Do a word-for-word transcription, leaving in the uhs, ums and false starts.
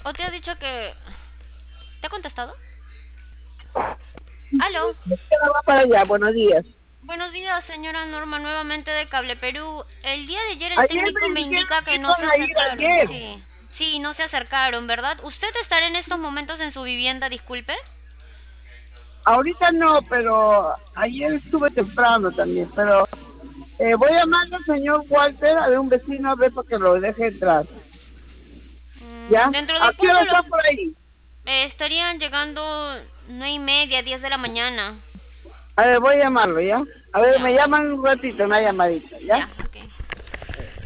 ¿O te ha dicho que... ¿Te ha contestado? ¿Aló? ¿Qué va para allá? Buenos días. Buenos días, señora Norma, nuevamente de Cable Perú. El día de ayer el Ayer técnico me me dijeron indica que que no se iban a ir acercaron. ayer. Sí, sí, no se acercaron, ¿verdad? ¿Usted estará en estos momentos en su vivienda, disculpe? Ahorita no, pero ayer estuve temprano también. Pero eh, voy a llamar al señor Walter, a ver un vecino, a ver para que lo deje entrar. Mm, ¿Ya? ¿Dentro ¿A de qué hora cuánto lo... está por ahí? eh, estarían llegando nueve y media, diez de la mañana? A ver, voy a llamarlo, ¿ya? A ver, Ya, me llaman un ratito, una llamadita, ¿ya? ya.